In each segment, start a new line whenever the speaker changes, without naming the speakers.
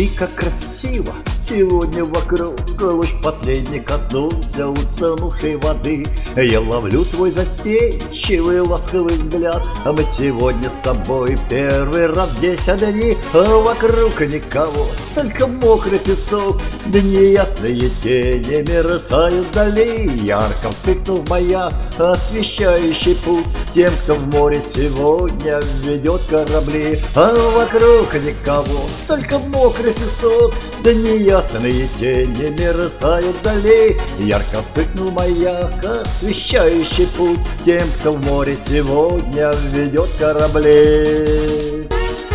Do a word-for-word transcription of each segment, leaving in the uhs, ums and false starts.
Посмотри, как красиво сегодня вокруг. Луч последний коснулся утонувшей воды. Я ловлю твой застенчивый ласковый взгляд. А мы сегодня с тобой первый раз здесь одни. А вокруг никого, только мокрый песок. Да неясные тени мерцают вдали. Ярко вспыхнул маяк, освещающий путь тем, кто в море сегодня ведет корабли. А вокруг никого, только мокрый песок. Да неясные тени мерцают вдали. Ярко вспыхнул маяк, освещающий путь тем, кто в море сегодня ведет корабли.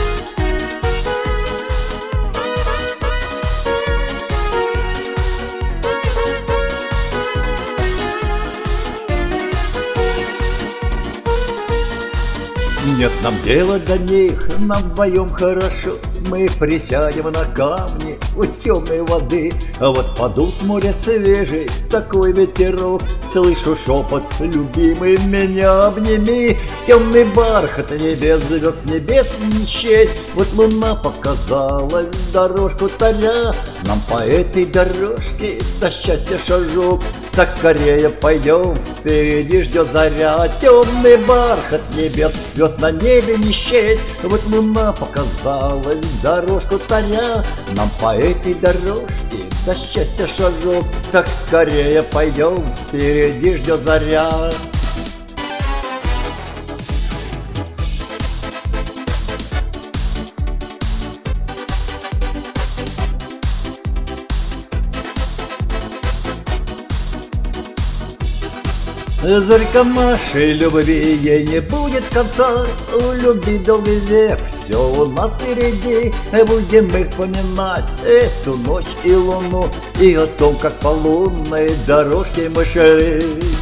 Нет нам дела до них, нам вдвоем хорошо. Мы присядем на камни у темной воды. А вот подул с моря свежий такой ветерок. Слышу шепот: любимый, меня обними. Темный бархат небес, звезд небес не честь. Вот луна показалась, дорожку таря. Нам по этой дорожке до счастья шажок. Так скорее пойдем, впереди ждет заря. Темный бархат небес, звезд на небе не счесть. Вот луна показалась, дорожку таря. Нам по этой дорожке до счастья шажок. Так скорее пойдем, впереди ждет заря. Зорька нашей любви, ей не будет конца. У любви долгий век, все у нас впереди. Будем мы вспоминать эту ночь и луну, и о том, как по лунной дорожке мы шли.